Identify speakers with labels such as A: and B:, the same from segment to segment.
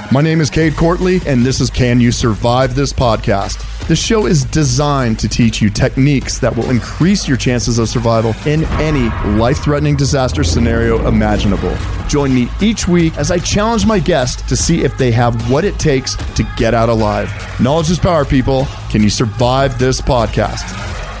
A: My name is Cade Courtley, and this is Can You Survive This Podcast? This show is designed to teach you techniques that will increase your chances of survival in any life-threatening disaster scenario imaginable. Join me each week as I challenge my guests to see if they have what it takes to get out alive. Knowledge is power, people. Can you survive this podcast?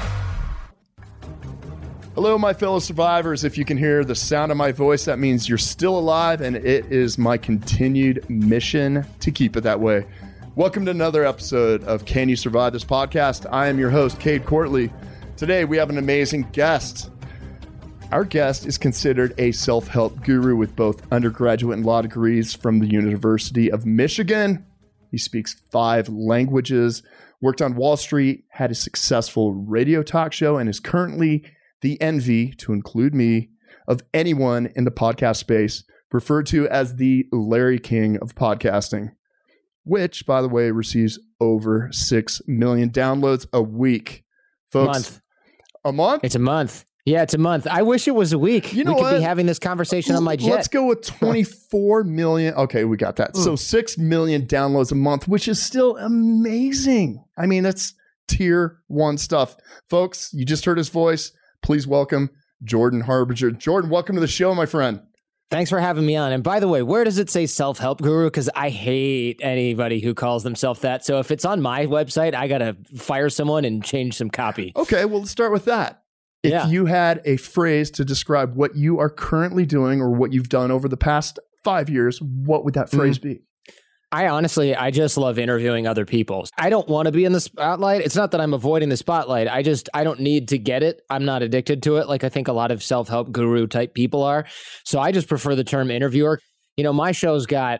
A: Hello, my fellow survivors. If you can hear the sound of my voice, that means you're still alive, and it is my continued mission to keep it that way. Welcome to another episode of Can You Survive This Podcast? I am your host, Cade Courtley. Today, we have an amazing guest. Our guest is considered a self-help guru with both undergraduate and law degrees from the University of Michigan. He speaks 5 languages, worked on Wall Street, had a successful radio talk show, and is currently the envy, to include me, of anyone in the podcast space, referred to as the Larry King of podcasting, which, by the way, receives over 6 million downloads a week. Folks, a month?
B: It's a month. Yeah, it's a month. I wish it was a week.
A: You know
B: we could
A: what?
B: be having this conversation on my jet.
A: Let's go with 24 million. Okay, we got that. So 6 million downloads a month, which is still amazing. I mean, that's tier 1 stuff. Folks, you just heard his voice. Please welcome Jordan Harbinger. Jordan, welcome to the show, my friend.
B: Thanks for having me on. And by the way, where does it say self-help guru? Because I hate anybody who calls themselves that. So if it's on my website, I got to fire someone and change some copy.
A: Okay, well, let's start with that. If you had a phrase to describe what you are currently doing or what you've done over the past 5 years, what would that phrase be?
B: I just love interviewing other people. I don't want to be in the spotlight. It's not that I'm avoiding the spotlight. I don't need to get it. I'm not addicted to it like I think a lot of self-help guru type people are. So I just prefer the term interviewer. You know, my show's got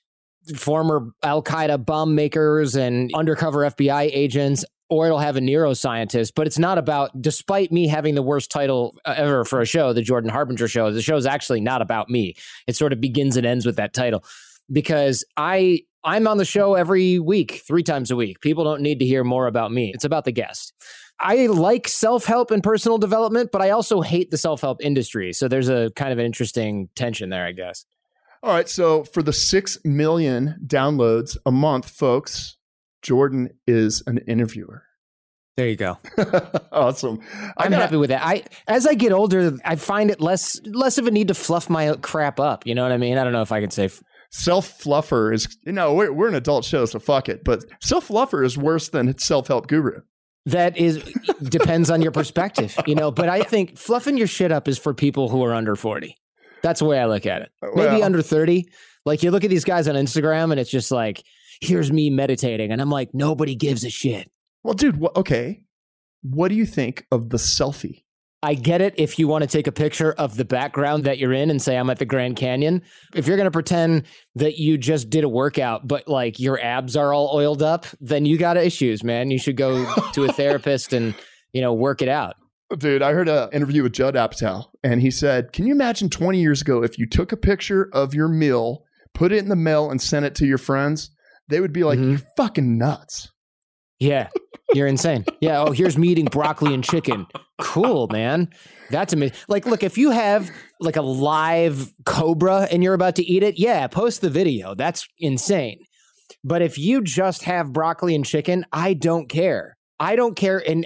B: former Al-Qaeda bomb makers and undercover FBI agents, or it'll have a neuroscientist, but it's not about, despite me having the worst title ever for a show, the Jordan Harbinger Show, the show's actually not about me. It sort of begins and ends with that title. Because I'm on the show every week, 3 times a week. People don't need to hear more about me. It's about the guest. I like self-help and personal development, but I also hate the self-help industry. So there's a kind of an interesting tension there, I guess.
A: All right. So for the 6 million downloads a month, folks, Jordan is an interviewer.
B: There you go.
A: Awesome.
B: I'm happy with that. As I get older, I find it less of a need to fluff my crap up. You know what I mean? I don't know if I can say...
A: Self-fluffer is, we're an adult show, so fuck it. But self-fluffer is worse than self-help guru.
B: That depends on your perspective, but I think fluffing your shit up is for people who are under 40. That's the way I look at it. Maybe under 30. Like you look at these guys on Instagram and it's just like, here's me meditating. And I'm like, nobody gives a shit.
A: Well, dude, okay. What do you think of the selfie?
B: I get it if you want to take a picture of the background that you're in and say, I'm at the Grand Canyon. If you're going to pretend that you just did a workout, but like your abs are all oiled up, then you got issues, man. You should go to a therapist and, work it out.
A: Dude, I heard an interview with Judd Apatow, and he said, can you imagine 20 years ago if you took a picture of your meal, put it in the mail, and sent it to your friends? They would be like, you're fucking nuts.
B: Yeah, you're insane. Yeah, oh, here's me eating broccoli and chicken. Cool, man. That's amazing. Like, look, if you have like a live cobra and you're about to eat it, yeah, post the video. That's insane. But if you just have broccoli and chicken, I don't care. I don't care. And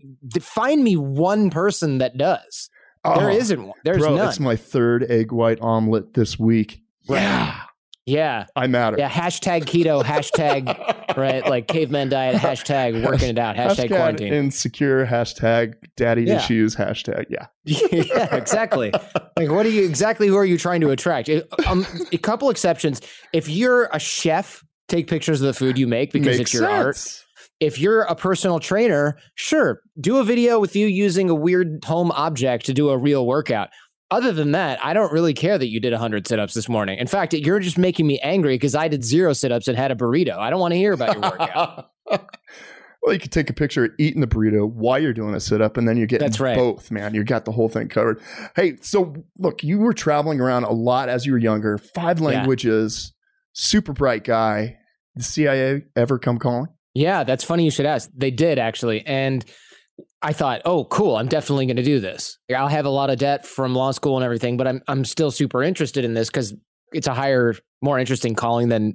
B: find me one person that does. There isn't one. There's none.
A: It's my 3rd egg white omelet this week.
B: Right.
A: Yeah.
B: Yeah.
A: I matter.
B: Yeah. Hashtag keto, hashtag, right? Like caveman diet, hashtag working it out, hashtag quarantine.
A: Insecure, hashtag daddy issues, hashtag. Yeah.
B: Yeah, exactly. Like, who are you trying to attract? A couple exceptions. If you're a chef, take pictures of the food you make because it's your art. If you're a personal trainer, sure, do a video with you using a weird home object to do a real workout. Other than that, I don't really care that you did 100 sit-ups this morning. In fact, you're just making me angry because I did 0 sit-ups and had a burrito. I don't want to hear about your workout.
A: Well, you could take a picture of eating the burrito while you're doing a sit-up, and then you're getting both, man. You got the whole thing covered. Hey, so look, you were traveling around a lot as you were younger. 5 languages, super bright guy. The CIA ever come calling?
B: Yeah, that's funny you should ask. They did, actually. And I thought, oh, cool, I'm definitely going to do this. I'll have a lot of debt from law school and everything, but I'm still super interested in this because it's a higher, more interesting calling than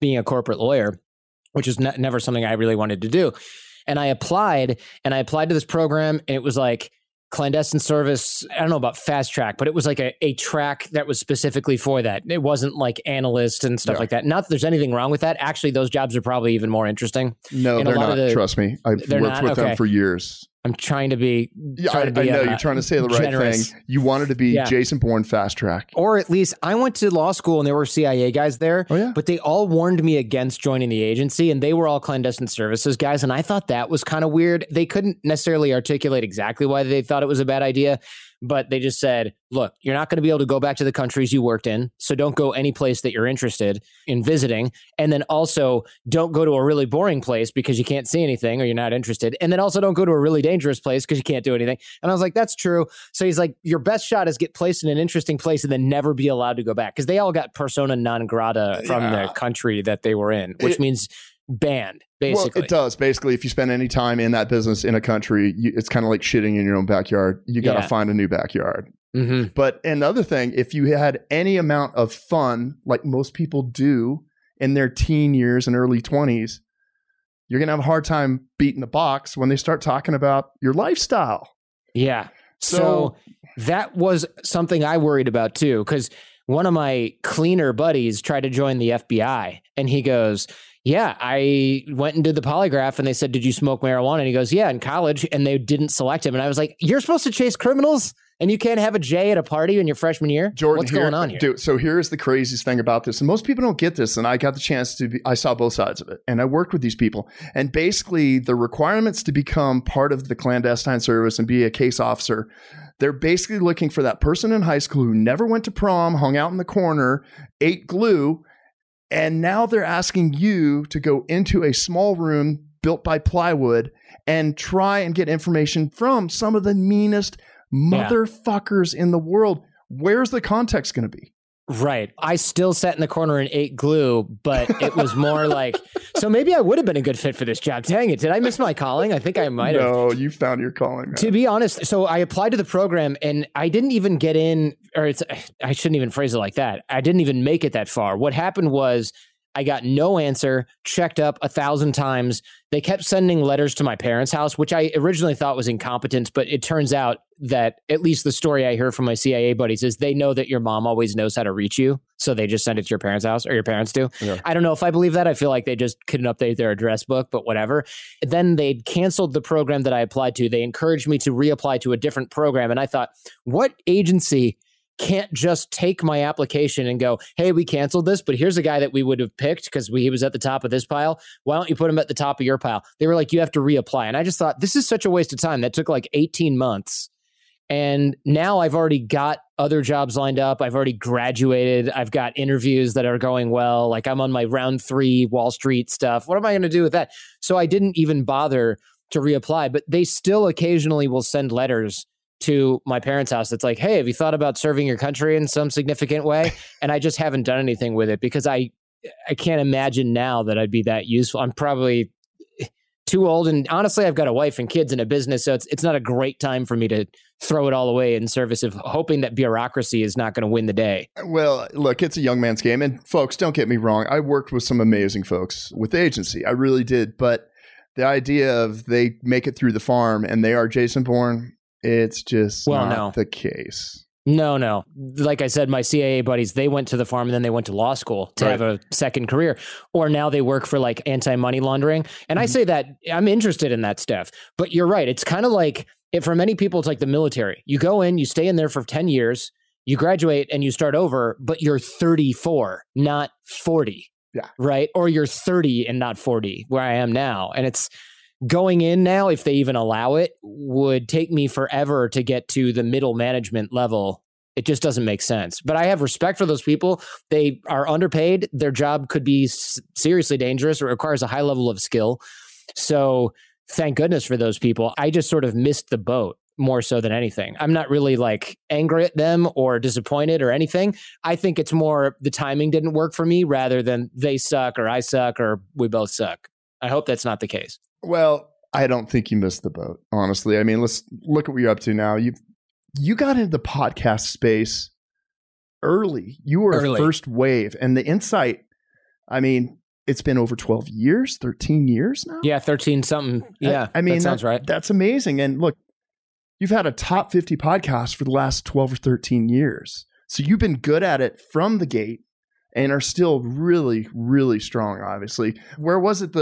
B: being a corporate lawyer, which is never something I really wanted to do. And I applied to this program, and it was like clandestine service. I don't know about fast track, but it was like a track that was specifically for that. It wasn't like analyst and stuff like that. Not that there's anything wrong with that. Actually, those jobs are probably even more interesting.
A: No, they're not. Trust me. I've worked with them for years.
B: I'm trying to be.
A: I know you're trying to say the right
B: generous
A: thing. You wanted to be Jason Bourne fast track,
B: or at least I went to law school and there were CIA guys there.
A: Oh, yeah?
B: But they all warned me against joining the agency, and they were all clandestine services guys. And I thought that was kind of weird. They couldn't necessarily articulate exactly why they thought it was a bad idea, but they just said, "Look, you're not going to be able to go back to the countries you worked in, so don't go any place that you're interested in visiting, and then also don't go to a really boring place because you can't see anything or you're not interested, and then also don't go to a really dangerous place because you can't do anything." And I was like, that's true. So he's like, your best shot is get placed in an interesting place and then never be allowed to go back, because they all got persona non grata from the country that they were in, which means banned, basically.
A: Well, it does. Basically, if you spend any time in that business in a country, it's kind of like shitting in your own backyard. You got to find a new backyard.
B: Mm-hmm.
A: But another thing, if you had any amount of fun, like most people do in their teen years and early 20s, you're going to have a hard time beating the box when they start talking about your lifestyle.
B: Yeah. So that was something I worried about too, because one of my cleaner buddies tried to join the FBI, and he goes, "Yeah, I went and did the polygraph and they said, 'Did you smoke marijuana?' And he goes, 'Yeah, in college.' And they didn't select him." And I was like, "You're supposed to chase criminals and you can't have a J at a party in your freshman year?"
A: Jordan,
B: what's going on here?
A: Dude, so here's the craziest thing about this. And most people don't get this. And I got the chance I saw both sides of it. And I worked with these people. And basically the requirements to become part of the clandestine service and be a case officer, they're basically looking for that person in high school who never went to prom, hung out in the corner, ate glue. And now they're asking you to go into a small room built by plywood and try and get information from some of the meanest motherfuckers in the world. Where's the context going to be?
B: Right. I still sat in the corner and ate glue, but it was more like, so maybe I would have been a good fit for this job. Dang it. Did I miss my calling? I think I might have.
A: No, you found your calling, man.
B: To be honest, so I applied to the program and I didn't even get in, or I shouldn't even phrase it like that. I didn't even make it that far. What happened was I got no answer, checked up 1,000 times. They kept sending letters to my parents' house, which I originally thought was incompetence, but it turns out that at least the story I heard from my CIA buddies is they know that your mom always knows how to reach you. So they just send it to your parents' house, or your parents do. Yeah. I don't know if I believe that. I feel like they just couldn't update their address book, but whatever. Then they canceled the program that I applied to. They encouraged me to reapply to a different program. And I thought, what agency can't just take my application and go, "Hey, we canceled this, but here's a guy that we would have picked because he was at the top of this pile. Why don't you put him at the top of your pile?" They were like, "You have to reapply." And I just thought, this is such a waste of time. That took like 18 months. And now I've already got other jobs lined up. I've already graduated. I've got interviews that are going well. Like I'm on my round 3 Wall Street stuff. What am I going to do with that? So I didn't even bother to reapply, but they still occasionally will send letters to my parents' house that's like, "Hey, have you thought about serving your country in some significant way?" And I just haven't done anything with it because I can't imagine now that I'd be that useful. I'm probably too old, and honestly, I've got a wife and kids and a business, so it's not a great time for me to throw it all away in service of hoping that bureaucracy is not going to win the day.
A: Well, look, it's a young man's game, and folks, don't get me wrong. I worked with some amazing folks with the agency. I really did, but the idea of they make it through the farm and they are Jason Bourne, it's just not the case.
B: No. Like I said, my CIA buddies, they went to the farm and then they went to law school to have a second career. Or now they work for like anti-money laundering. And I say that I'm interested in that stuff. But you're right. It's kind of like, for many people, it's like the military. You go in, you stay in there for 10 years, you graduate and you start over, but you're 34, not 40.
A: Yeah.
B: Right? Or you're 30 and not 40, where I am now. And it's going in now, if they even allow it, would take me forever to get to the middle management level. It just doesn't make sense. But I have respect for those people. They are underpaid. Their job could be seriously dangerous. It requires a high level of skill. So thank goodness for those people. I just sort of missed the boat more so than anything. I'm not really like angry at them or disappointed or anything. I think it's more the timing didn't work for me rather than they suck or I suck or we both suck. I hope that's not the case.
A: Well, I don't think you missed the boat, honestly. I mean, let's look at what you're up to now. You got into the podcast space early. You were a first wave. And the insight, I mean, it's been over 12 years, 13 years now.
B: Yeah, 13 something. Yeah,
A: I mean,
B: that sounds right.
A: That's amazing. And look, you've had a top 50 podcast for the last 12 or 13 years. So you've been good at it from the gate and are still really, really strong, obviously. Where was it?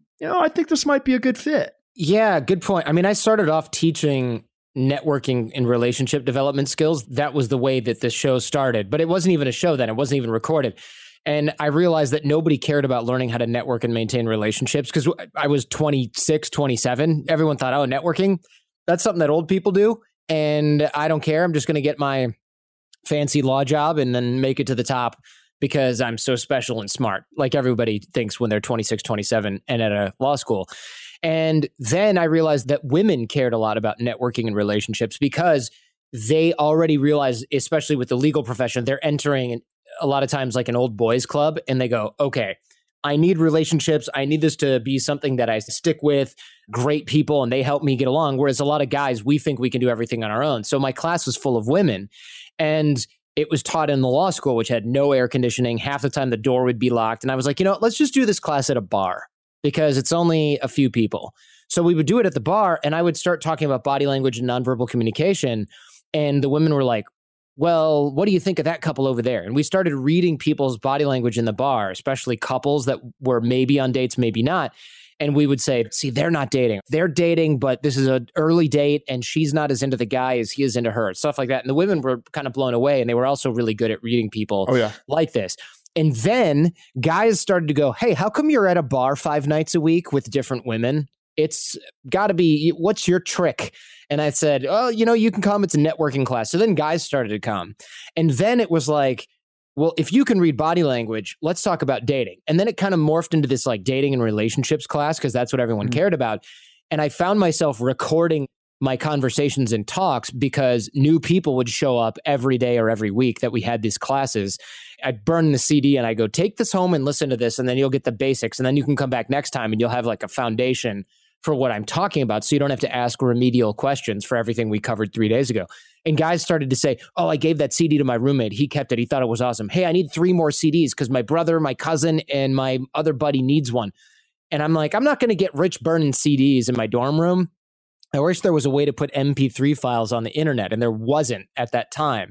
A: I think this might be a good fit.
B: Yeah, good point. I mean, I started off teaching networking and relationship development skills. That was the way that this show started, but it wasn't even a show then. It wasn't even recorded. And I realized that nobody cared about learning how to network and maintain relationships because I was 26, 27. Everyone thought, oh, networking, that's something that old people do. And I don't care. I'm just going to get my fancy law job and then make it to the top because I'm so special and smart, like everybody thinks when they're 26, 27 and at a law school. And then I realized that women cared a lot about networking and relationships because they already realized, especially with the legal profession, they're entering a lot of times like an old boys club and they go, okay, I need relationships. I need this to be something that I stick with, great people, and they help me get along. Whereas a lot of guys, we think we can do everything on our own. So my class was full of women and it was taught in the law school, which had no air conditioning. Half the time the door would be locked. And I was like, let's just do this class at a bar because it's only a few people. So we would do it at the bar and I would start talking about body language and nonverbal communication. And the women were like, well, what do you think of that couple over there? And we started reading people's body language in the bar, especially couples that were maybe on dates, maybe not. And we would say, see, they're not dating. They're dating, but this is an early date and she's not as into the guy as he is into her, stuff like that. And the women were kind of blown away and they were also really good at reading people like this. And then guys started to go, hey, how come you're at a bar 5 nights a week with different women? It's got to be, what's your trick? And I said, oh, you can come. It's a networking class. So then guys started to come. And then it was like, well, if you can read body language, let's talk about dating. And then it kind of morphed into this like dating and relationships class because that's what everyone cared about. And I found myself recording my conversations and talks because new people would show up every day or every week that we had these classes. I'd burn the CD and I go, take this home and listen to this, and then you'll get the basics. And then you can come back next time and you'll have like a foundation for what I'm talking about. So you don't have to ask remedial questions for everything we covered 3 days ago. And guys started to say, oh, I gave that CD to my roommate. He kept it. He thought it was awesome. Hey, I need 3 more CDs because my brother, my cousin, and my other buddy needs one. And I'm like, I'm not going to get rich burning CDs in my dorm room. I wish there was a way to put MP3 files on the internet, and there wasn't at that time.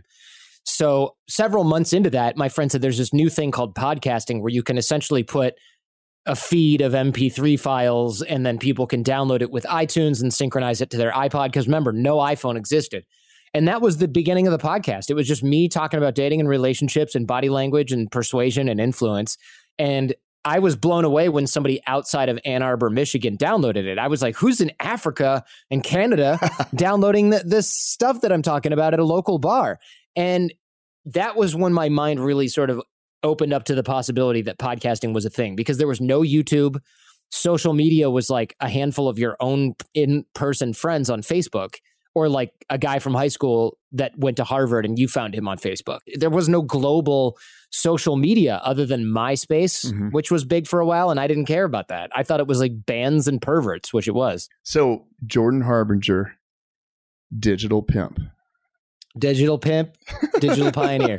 B: So several months into that, my friend said there's this new thing called podcasting where you can essentially put a feed of MP3 files and then people can download it with iTunes and synchronize it to their iPod. Because remember, no iPhone existed. And that was the beginning of the podcast. It was just me talking about dating and relationships and body language and persuasion and influence. And I was blown away when somebody outside of Ann Arbor, Michigan downloaded it. I was like, who's in Africa and Canada downloading this stuff that I'm talking about at a local bar? And that was when my mind really sort of opened up to the possibility that podcasting was a thing because there was no YouTube. Social media was like a handful of your own in-person friends on Facebook, or like a guy from high school that went to Harvard and you found him on Facebook. There was no global social media other than MySpace, which was big for a while. And I didn't care about that. I thought it was like bands and perverts, which it was.
A: So Jordan Harbinger, digital pimp.
B: Digital pimp, digital pioneer.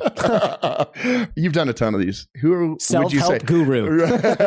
A: You've done a ton of these. Who would you say?
B: Self-help guru.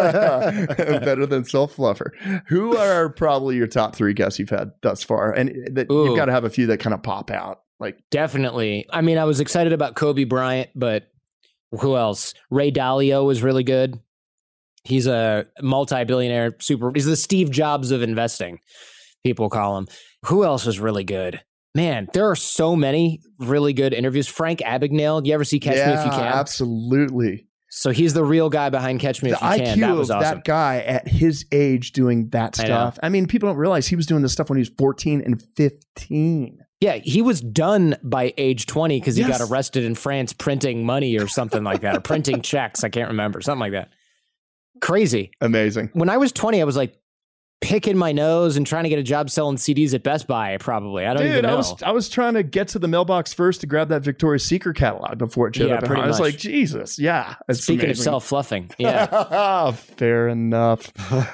A: Better than self-fluffer. Who are probably your top 3 guests you've had thus far? And that you've got to have a few that kind of pop out. Like
B: definitely. I mean, I was excited about Kobe Bryant, but who else? Ray Dalio was really good. He's a multi-billionaire he's the Steve Jobs of investing, people call him. Who else was really good? Man, there are so many really good interviews. Frank Abagnale, you ever see Catch Me If You Can?
A: Absolutely.
B: So he's the real guy behind Catch Me If You Can.
A: That
B: was
A: awesome. That guy at his age doing that stuff. I mean, people don't realize he was doing this stuff when he was 14 and 15.
B: Yeah, he was done by age 20 because he got arrested in France printing money or something like that, or printing checks. I can't remember. Something like that. Crazy.
A: Amazing.
B: When I was 20, I was like, picking my nose and trying to get a job selling CDs at Best Buy, probably. I don't even know.
A: I was trying to get to the mailbox first to grab that Victoria's Secret catalog before it showed up. I was like, Jesus, yeah.
B: Speaking of self-fluffing, yeah.
A: Fair enough.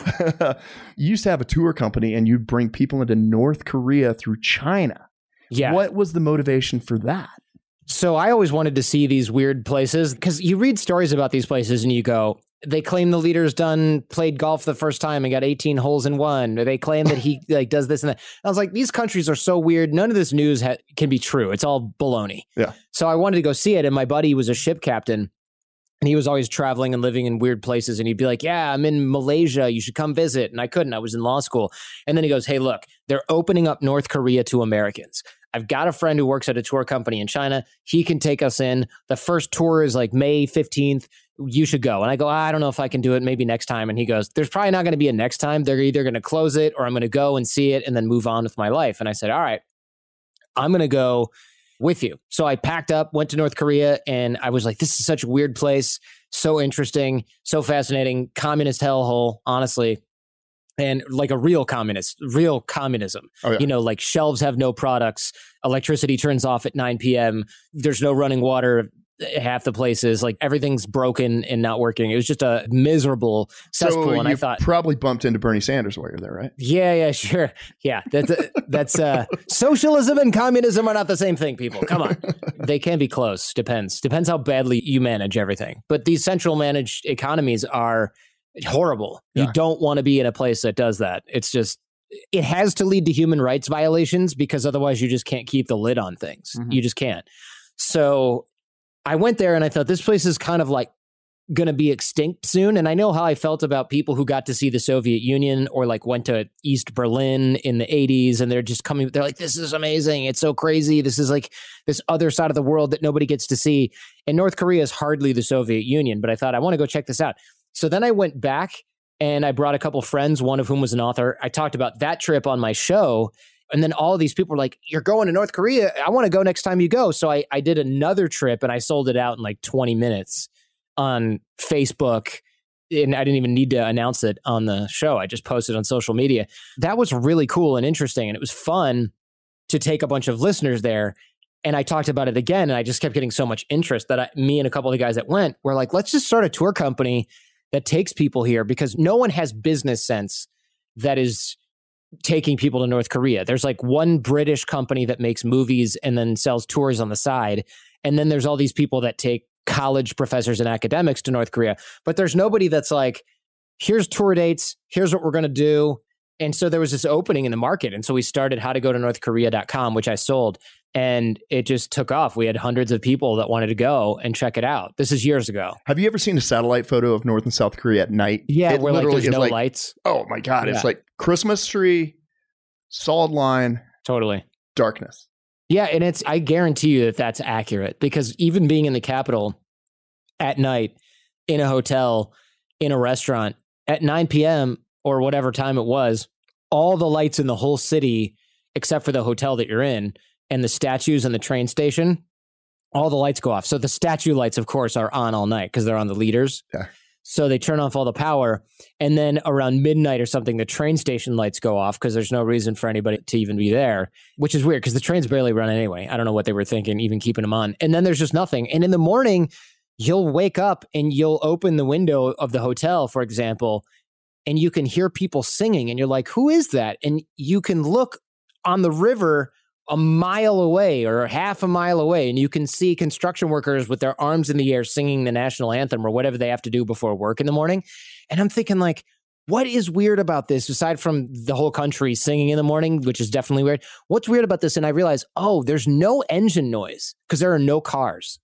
A: You used to have a tour company and you'd bring people into North Korea through China.
B: Yeah.
A: What was the motivation for that?
B: So I always wanted to see these weird places because you read stories about these places and you go, They claim the leader's played golf the first time and got 18 holes in one. They claim that he like does this and that. I was like, these countries are so weird. None of this news can be true. It's all baloney.
A: Yeah.
B: So I wanted to go see it. And my buddy was a ship captain and he was always traveling and living in weird places. And he'd be like, yeah, I'm in Malaysia. You should come visit. And I couldn't. I was in law school. And then he goes, hey, look, they're opening up North Korea to Americans. I've got a friend who works at a tour company in China. He can take us in. The first tour is like May 15th. You should go. And I go, I don't know if I can do it. Maybe next time. And he goes, there's probably not going to be a next time. They're either going to close it or I'm going to go and see it and then move on with my life. And I said, all right, I'm going to go with you. So I packed up, went to North Korea, and I was like, this is such a weird place. So interesting, so fascinating, communist hellhole, honestly. And like a real communism, like shelves have no products. Electricity turns off at 9 p.m. There's no running water at half the places. Like everything's broken and not working. It was just a miserable cesspool.
A: So
B: and I thought
A: probably bumped into Bernie Sanders while you're there, right?
B: Yeah, sure. Yeah, that's socialism and communism are not the same thing, people. Come on. They can be close. Depends how badly you manage everything. But these central managed economies are horrible. Yeah. You don't want to be in a place that does that. It's just, it has to lead to human rights violations because otherwise you just can't keep the lid on things. Mm-hmm. You just can't. So I went there and I thought this place is kind of like going to be extinct soon. And I know how I felt about people who got to see the Soviet Union or like went to East Berlin in the 80s and they're just coming, they're like, this is amazing. It's so crazy. This is like this other side of the world that nobody gets to see. And North Korea is hardly the Soviet Union, but I thought I want to go check this out. So then I went back and I brought a couple friends, one of whom was an author. I talked about that trip on my show. And then all of these people were like, you're going to North Korea. I want to go next time you go. So I did another trip and I sold it out in like 20 minutes on Facebook. And I didn't even need to announce it on the show. I just posted on social media. That was really cool and interesting. And it was fun to take a bunch of listeners there. And I talked about it again. And I just kept getting so much interest that me and a couple of the guys that went were like, let's just start a tour company that takes people here because no one has business sense that is taking people to North Korea. There's like one British company that makes movies and then sells tours on the side. And then there's all these people that take college professors and academics to North Korea. But there's nobody that's like, here's tour dates, here's what we're going to do. And so there was this opening in the market. And so we started howtogotonorthkorea.com, which I sold. And it just took off. We had hundreds of people that wanted to go and check it out. This is years ago.
A: Have you ever seen a satellite photo of North and South Korea at night?
B: Yeah, where like there's no lights.
A: Oh my God. Yeah. It's like Christmas tree, solid line.
B: Totally.
A: Darkness.
B: Yeah. And I guarantee you that that's accurate because even being in the capital at night, in a hotel, in a restaurant, at 9 p.m. or whatever time it was, all the lights in the whole city, except for the hotel that you're in, and the statues and the train station, all the lights go off. So the statue lights, of course, are on all night because they're on the leaders.
A: Yeah.
B: So they turn off all the power. And then around midnight or something, the train station lights go off because there's no reason for anybody to even be there, which is weird because the trains barely run anyway. I don't know what they were thinking, even keeping them on. And then there's just nothing. And in the morning, you'll wake up and you'll open the window of the hotel, for example, and you can hear people singing. And you're like, who is that? And you can look on the river a mile away or half a mile away, and you can see construction workers with their arms in the air singing the national anthem or whatever they have to do before work in the morning. And I'm thinking like, what is weird about this aside from the whole country singing in the morning, which is definitely weird? What's weird about this? And I realized, there's no engine noise because there are no cars.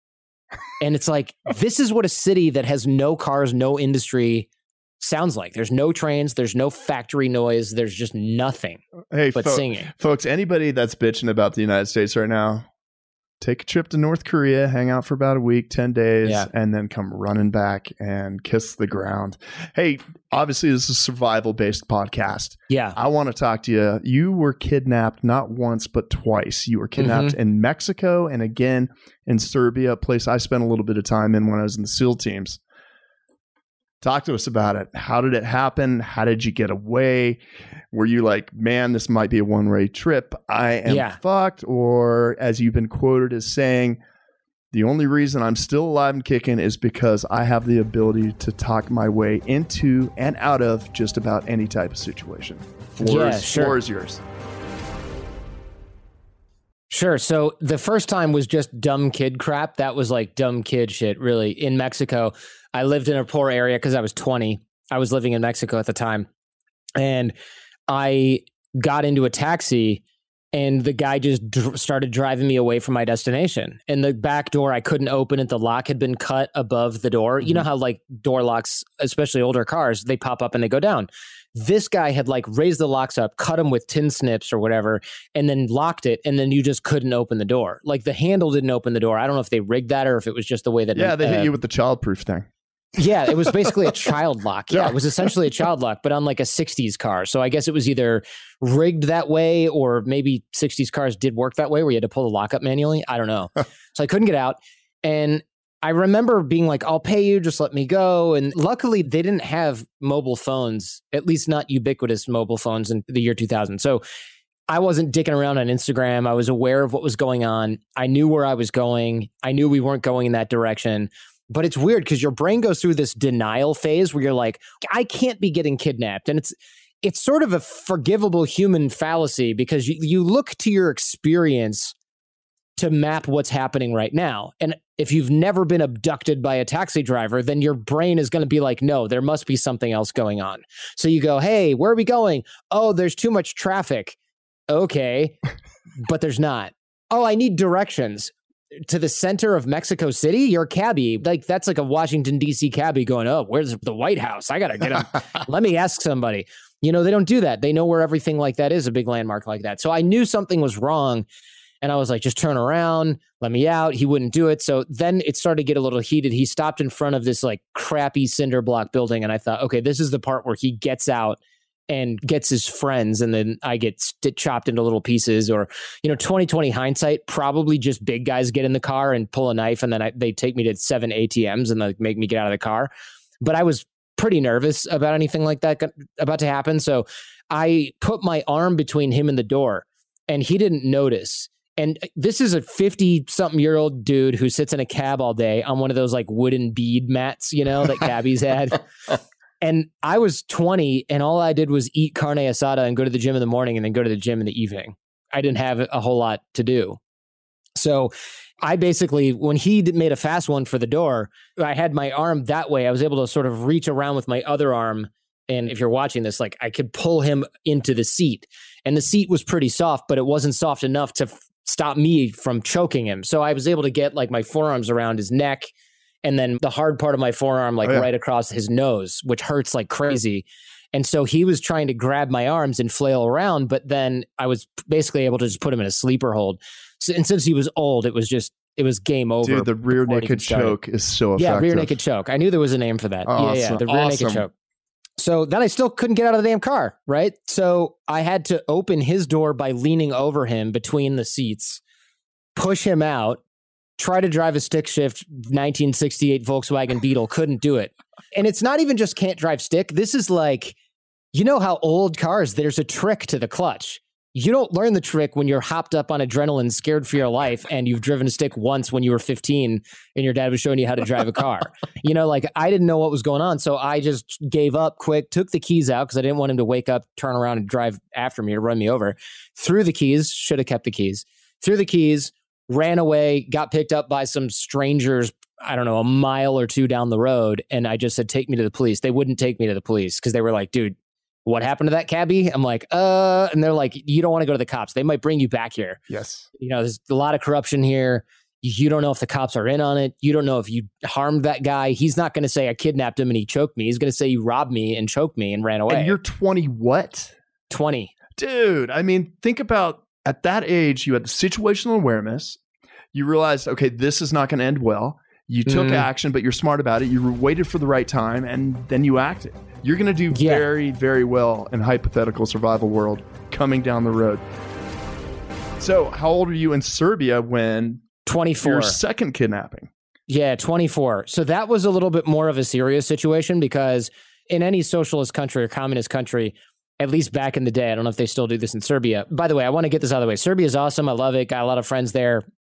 B: And it's like, this is what a city that has no cars, no industry sounds like. There's no trains, there's no factory noise, there's just nothing but singing.
A: Folks, anybody that's bitching about the United States right now, take a trip to North Korea, hang out for about a week, 10 days, and then come running back and kiss the ground. Hey, obviously this is a survival-based podcast.
B: Yeah.
A: I want to talk to you. You were kidnapped not once, but twice. You were kidnapped in Mexico and again in Serbia, a place I spent a little bit of time in when I was in the SEAL teams. Talk to us about it. How did it happen? How did you get away? Were you like, man, this might be a one-way trip. I am fucked. Or as you've been quoted as saying, the only reason I'm still alive and kicking is because I have the ability to talk my way into and out of just about any type of situation. Floor is yours.
B: Sure. So the first time was just dumb kid crap. That was like dumb kid shit, really. In Mexico, I lived in a poor area because I was 20. I was living in Mexico at the time. And I got into a taxi and the guy just started driving me away from my destination. And the back door, I couldn't open it. The lock had been cut above the door. You know how like door locks, especially older cars, they pop up and they go down. This guy had like raised the locks up, cut them with tin snips or whatever, and then locked it. And then you just couldn't open the door. Like the handle didn't open the door. I don't know if they rigged that or if it was just the way that.
A: Yeah, they hit you with the childproof thing.
B: Yeah, it was basically a child lock. Yeah, it was essentially a child lock, but on like a 60s car. So I guess it was either rigged that way or maybe 60s cars did work that way where you had to pull the lock up manually. I don't know. So I couldn't get out. And I remember being like, I'll pay you, just let me go. And luckily they didn't have mobile phones, at least not ubiquitous mobile phones in the year 2000. So I wasn't dicking around on Instagram. I was aware of what was going on. I knew where I was going. I knew we weren't going in that direction. But it's weird because your brain goes through this denial phase where you're like, I can't be getting kidnapped. And it's sort of a forgivable human fallacy because you look to your experience to map what's happening right now. And if you've never been abducted by a taxi driver, then your brain is going to be like, no, there must be something else going on. So you go, hey, where are we going? Oh, there's too much traffic. Okay, but there's not. Oh, I need directions. To the center of Mexico City, you're a cabbie. Like that's like a Washington, D.C. cabbie going, oh, where's the White House? I got to get him. Let me ask somebody. You know, they don't do that. They know where everything like that is, a big landmark like that. So I knew something was wrong. And I was like, just turn around, let me out. He wouldn't do it. So then it started to get a little heated. He stopped in front of this like crappy cinder block building. And I thought, okay, this is the part where he gets out and gets his friends, and then I get chopped into little pieces. Or, 2020 hindsight, probably just big guys get in the car and pull a knife, and then they take me to 7 ATMs and like make me get out of the car. But I was pretty nervous about anything like that about to happen. So I put my arm between him and the door, and he didn't notice. And this is a 50-something-year-old dude who sits in a cab all day on one of those like wooden bead mats, that cabbies had. And I was 20 and all I did was eat carne asada and go to the gym in the morning and then go to the gym in the evening. I didn't have a whole lot to do. So I basically, when he made a fast one for the door, I had my arm that way. I was able to sort of reach around with my other arm. And if you're watching this, like I could pull him into the seat, and the seat was pretty soft, but it wasn't soft enough to stop me from choking him. So I was able to get like my forearms around his neck, and then the hard part of my forearm, like right across his nose, which hurts like crazy. And so he was trying to grab my arms and flail around, but then I was basically able to just put him in a sleeper hold. So, and since he was old, it was game over.
A: Dude, the rear naked choke is so effective.
B: Yeah, rear naked choke. I knew there was a name for that. Yeah, the rear naked choke. So then I still couldn't get out of the damn car, right? So I had to open his door by leaning over him between the seats, push him out, try to drive a stick shift 1968 Volkswagen Beetle, couldn't do it. And it's not even just can't drive stick. This is like, how old cars, there's a trick to the clutch. You don't learn the trick when you're hopped up on adrenaline, scared for your life, and you've driven a stick once when you were 15 and your dad was showing you how to drive a car. Like I didn't know what was going on. So I just gave up quick, took the keys out because I didn't want him to wake up, turn around and drive after me or run me over. Threw the keys, should have kept the keys. Threw the keys, ran away, got picked up by some strangers, I don't know, a mile or two down the road. And I just said, take me to the police. They wouldn't take me to the police because they were like, dude, what happened to that cabbie? I'm like, and they're like, you don't want to go to the cops. They might bring you back here.
A: Yes.
B: There's a lot of corruption here. You don't know if the cops are in on it. You don't know if you harmed that guy. He's not going to say I kidnapped him and he choked me. He's going to say you robbed me and choked me and ran away.
A: And you're 20 what?
B: 20.
A: Dude, I mean, think about at that age, you had the situational awareness. You realized, okay, this is not going to end well. You took action, but you're smart about it. You waited for the right time, and then you acted. You're going to do very, very well in hypothetical survival world coming down the road. So how old are you in Serbia when
B: 24.
A: Your second kidnapping?
B: Yeah, 24. So that was a little bit more of a serious situation because in any socialist country or communist country, at least back in the day, I don't know if they still do this in Serbia. By the way, I want to get this out of the way. Serbia is awesome. I love it. Got a lot of friends there.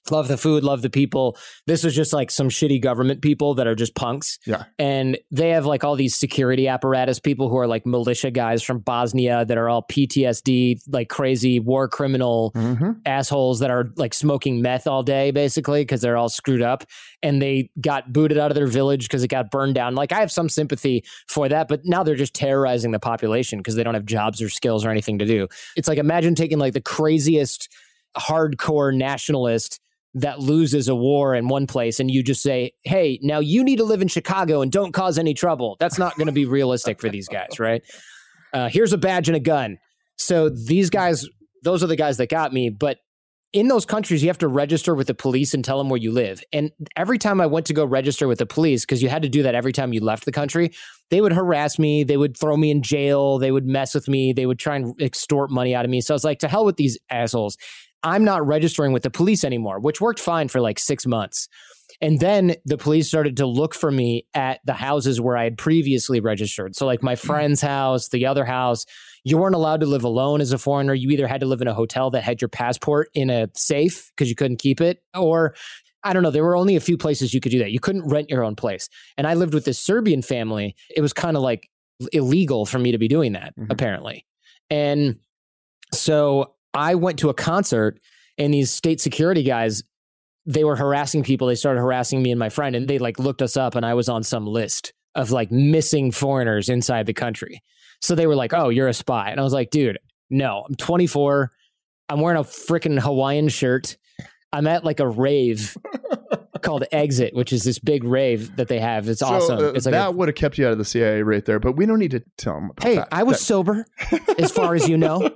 B: Love the food, love the people. This was just like some shitty government people that are just punks.
A: Yeah.
B: And they have like all these security apparatus people who are like militia guys from Bosnia that are all PTSD, like crazy war criminal assholes that are like smoking meth all day, basically, because they're all screwed up. And they got booted out of their village because it got burned down. Like, I have some sympathy for that, but now they're just terrorizing the population because they don't have jobs or skills or anything to do. It's like, imagine taking like the craziest hardcore nationalist that loses a war in one place and you just say, hey, now you need to live in Chicago and don't cause any trouble. That's not going to be realistic for these guys, right? Here's a badge and a gun. So these guys, those are the guys that got me. But in those countries, you have to register with the police and tell them where you live. And every time I went to go register with the police, because you had to do that every time you left the country, they would harass me. They would throw me in jail. They would mess with me. They would try and extort money out of me. So I was like, to hell with these assholes. I'm not registering with the police anymore, which worked fine for like 6 months. And then the police started to look for me at the houses where I had previously registered. So like my friend's house, the other house, you weren't allowed to live alone as a foreigner. You either had to live in a hotel that had your passport in a safe because you couldn't keep it, or I don't know, there were only a few places you could do that. You couldn't rent your own place. And I lived with this Serbian family. It was kind of like illegal for me to be doing that, apparently. And so I went to a concert and these state security guys, they were harassing people. They started harassing me and my friend, and they like looked us up and I was on some list of like missing foreigners inside the country. So they were like, oh, you're a spy. And I was like, dude, no, I'm 24. I'm wearing a freaking Hawaiian shirt. I'm at like a rave called Exit, which is this big rave that they have. It's awesome. It's like
A: that would have kept you out of the CIA right there, but we don't need to tell them about that.
B: I was sober, as far as you know.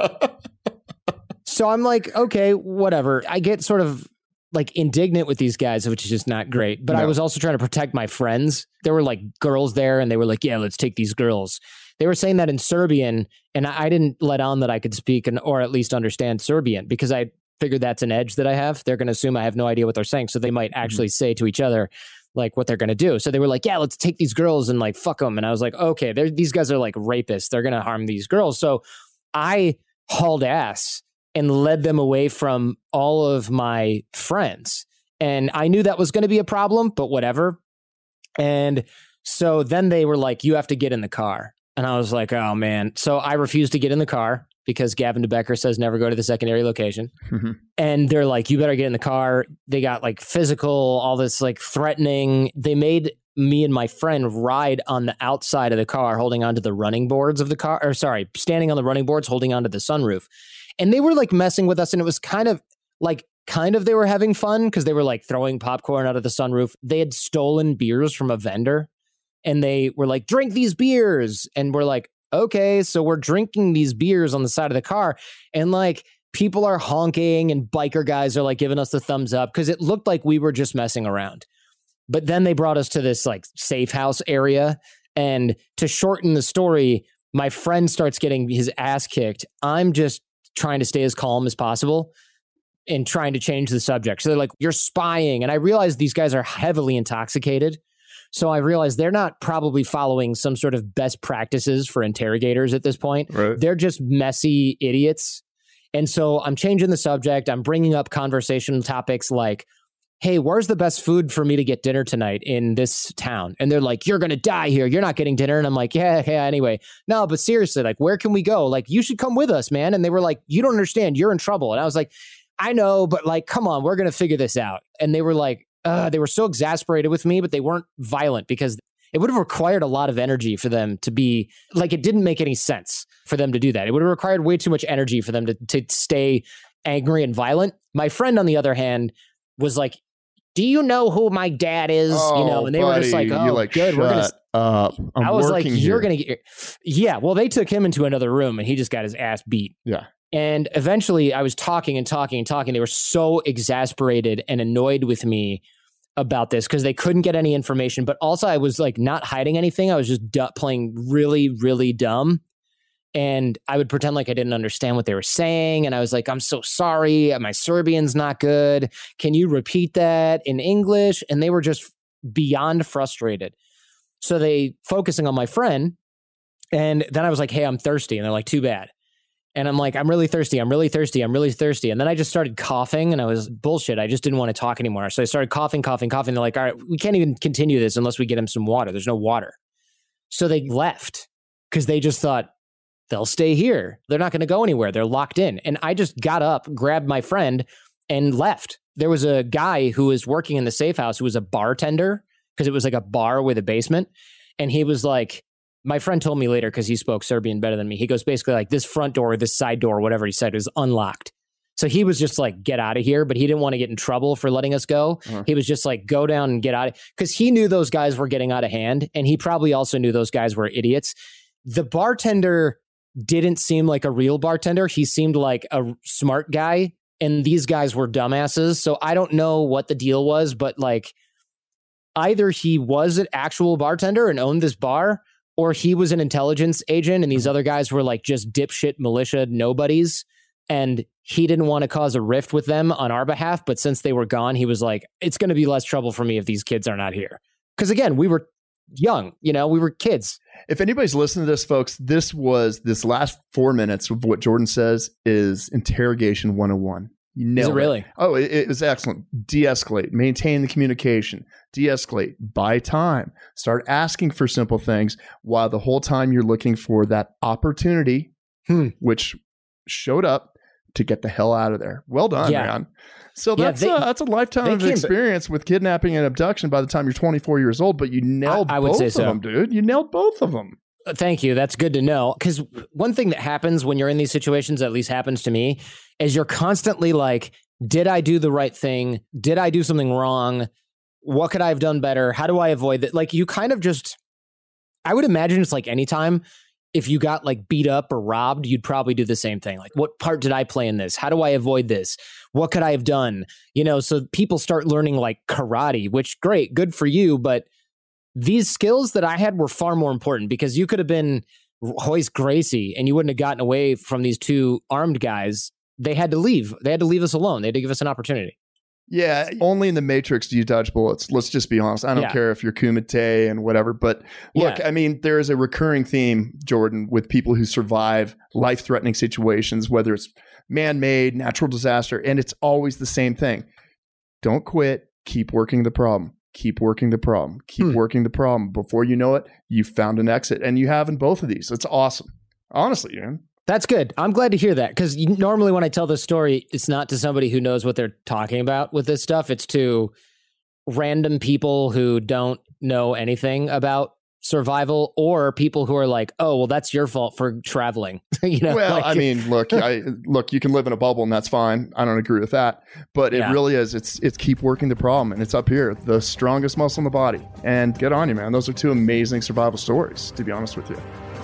B: So I'm like, okay, whatever. I get sort of like indignant with these guys, which is just not great. But I was also trying to protect my friends. There were like girls there and they were like, yeah, let's take these girls. They were saying that in Serbian, and I didn't let on that I could speak or at least understand Serbian because I figured that's an edge that I have. They're going to assume I have no idea what they're saying. So they might actually say to each other like what they're going to do. So they were like, yeah, let's take these girls and like fuck them. And I was like, okay, these guys are like rapists. They're going to harm these girls. So I hauled ass and led them away from all of my friends. And I knew that was going to be a problem, but whatever. And so then they were like, you have to get in the car. And I was like, oh man. So I refused to get in the car because Gavin DeBecker says never go to the secondary location. And they're like, you better get in the car. They got like physical, all this like threatening. They made me and my friend ride on the outside of the car, holding onto the running boards of the car, or sorry, standing on the running boards, holding onto the sunroof. And they were like messing with us. And it was kind of they were having fun because they were like throwing popcorn out of the sunroof. They had stolen beers from a vendor and they were like, drink these beers. And we're like, okay, so we're drinking these beers on the side of the car. And like people are honking and biker guys are like giving us the thumbs up because it looked like we were just messing around. But then they brought us to this like safe house area. And to shorten the story, my friend starts getting his ass kicked. I'm just trying to stay as calm as possible and trying to change the subject. So they're like, you're spying. And I realized these guys are heavily intoxicated. So I realized they're not probably following some sort of best practices for interrogators at this point. Right. They're just messy idiots. And so I'm changing the subject. I'm bringing up conversational topics like, hey, where's the best food for me to get dinner tonight in this town? And they're like, you're going to die here. You're not getting dinner. And I'm like, yeah, anyway. No, but seriously, like, where can we go? Like, you should come with us, man. And they were like, you don't understand. You're in trouble. And I was like, I know, but like, come on, we're going to figure this out. And they were like, they were so exasperated with me, but they weren't violent because it would have required a lot of energy for them to be like, it didn't make any sense for them to do that. It would have required way too much energy for them to stay angry and violent. My friend, on the other hand, was like, do you know who my dad is?
A: Oh,
B: and they were just like, oh,
A: like,
B: good. We're going to,
A: I
B: was like, you're going to get, yeah. Well, they took him into another room and he just got his ass beat.
A: Yeah.
B: And eventually I was talking and talking and talking. They were so exasperated and annoyed with me about this because they couldn't get any information. But also I was like not hiding anything. I was just playing really, really dumb. And I would pretend like I didn't understand what they were saying. And I was like, I'm so sorry. My Serbian's not good. Can you repeat that in English? And they were just beyond frustrated. So they focusing on my friend. And then I was like, hey, I'm thirsty. And they're like, too bad. And I'm like, I'm really thirsty. I'm really thirsty. I'm really thirsty. And then I just started coughing and I was bullshit. I just didn't want to talk anymore. So I started coughing. They're like, all right, we can't even continue this unless we get him some water. There's no water. So they left because they just thought they'll stay here. They're not going to go anywhere. They're locked in. And I just got up, grabbed my friend and left. There was a guy who was working in the safe house who was a bartender because it was like a bar with a basement. And he was like, my friend told me later because he spoke Serbian better than me. He goes basically like this front door, this side door, whatever he said, is unlocked. So he was just like, get out of here. But he didn't want to get in trouble for letting us go. He was just like, go down and get out of because he knew those guys were getting out of hand. And he probably also knew those guys were idiots. The bartender didn't seem like a real bartender. He seemed like a smart guy. And these guys were dumbasses. So I don't know what the deal was. But like either he was an actual bartender and owned this bar, or he was an intelligence agent and these other guys were like just dipshit militia nobodies. And he didn't want to cause a rift with them on our behalf. But since they were gone, he was like, it's going to be less trouble for me if these kids are not here. Because again, we were young, we were kids.
A: If anybody's listening to this, folks, this last 4 minutes of what Jordan says is interrogation 101. You nailed it.
B: Really?
A: Oh, it was excellent. De-escalate, maintain the communication, de-escalate, buy time, start asking for simple things while the whole time you're looking for that opportunity, which showed up to get the hell out of there. Well done, man. So that's a lifetime of experience with kidnapping and abduction by the time you're 24 years old, but you nailed both of them, dude. You nailed both of them.
B: Thank you. That's good to know. Because one thing that happens when you're in these situations, at least happens to me, is you're constantly like, did I do the right thing? Did I do something wrong? What could I have done better? How do I avoid that? Like you kind of just, I would imagine it's like anytime if you got like beat up or robbed, you'd probably do the same thing. Like, what part did I play in this? How do I avoid this? What could I have done? So people start learning like karate, which great, good for you. But these skills that I had were far more important because you could have been Royce Gracie and you wouldn't have gotten away from these two armed guys. They had to leave. They had to leave us alone. They had to give us an opportunity.
A: Yeah, only in the Matrix do you dodge bullets. Let's just be honest. I don't care if you're Kumite and whatever. But look, I mean, there is a recurring theme, Jordan, with people who survive life-threatening situations, whether it's man-made, natural disaster, and it's always the same thing. Don't quit. Keep working the problem. Keep working the problem. Keep working the problem. Before you know it, you've found an exit. And you have in both of these. It's awesome. Honestly, man.
B: That's good. I'm glad to hear that because normally when I tell this story, it's not to somebody who knows what they're talking about with this stuff. It's to random people who don't know anything about survival or people who are like, oh, well, that's your fault for traveling.
A: Well, I mean, look, you can live in a bubble and that's fine. I don't agree with that. But it really is. It's keep working the problem. And it's up here, the strongest muscle in the body. And get on you, man. Those are two amazing survival stories, to be honest with you.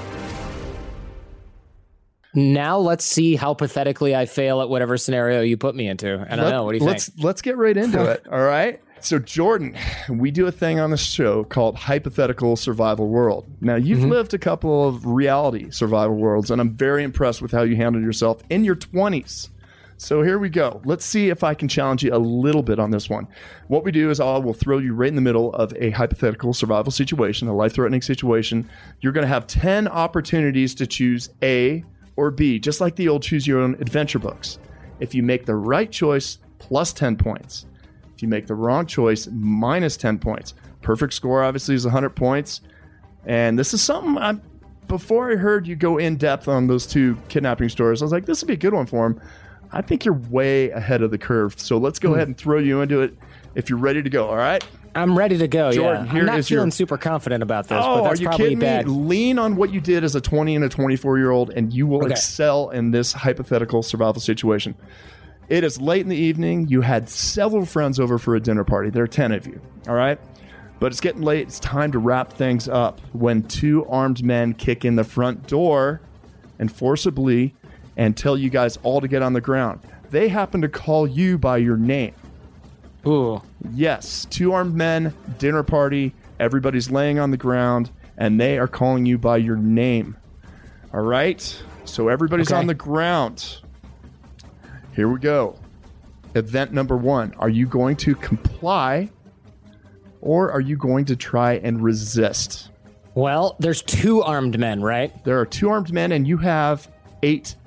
B: Now let's see how pathetically I fail at whatever scenario you put me into. I don't know. What do you think?
A: Let's get right into it. All right. So Jordan, we do a thing on the show called Hypothetical Survival World. Now you've lived a couple of reality survival worlds, and I'm very impressed with how you handled yourself in your 20s. So here we go. Let's see if I can challenge you a little bit on this one. What we do is we'll throw you right in the middle of a hypothetical survival situation, a life-threatening situation. You're going to have 10 opportunities to choose A or B, just like the old choose your own adventure books. If you make the right choice, plus 10 points. If you make the wrong choice, minus 10 points. Perfect score, obviously, is 100 points. And this is something before I heard you go in depth on those two kidnapping stories, I was like, this would be a good one for him. I think you're way ahead of the curve. So let's go ahead and throw you into it if you're ready to go, all right?
B: I'm ready to go,
A: Jordan,
B: I'm not feeling super confident about this, but that's probably bad.
A: Lean on what you did as a 20 and a 24-year-old, and you will excel in this hypothetical survival situation. It is late in the evening. You had several friends over for a dinner party. There are 10 of you, all right? But it's getting late. It's time to wrap things up when two armed men kick in the front door and forcibly and tell you guys all to get on the ground. They happen to call you by your name.
B: Ooh.
A: Yes, two armed men, dinner party, everybody's laying on the ground, and they are calling you by your name. All right? So everybody's on the ground. Here we go. Event number 1. Are you going to comply, or are you going to try and resist?
B: Well, there's two armed men, right?
A: There are two armed men, and you have 8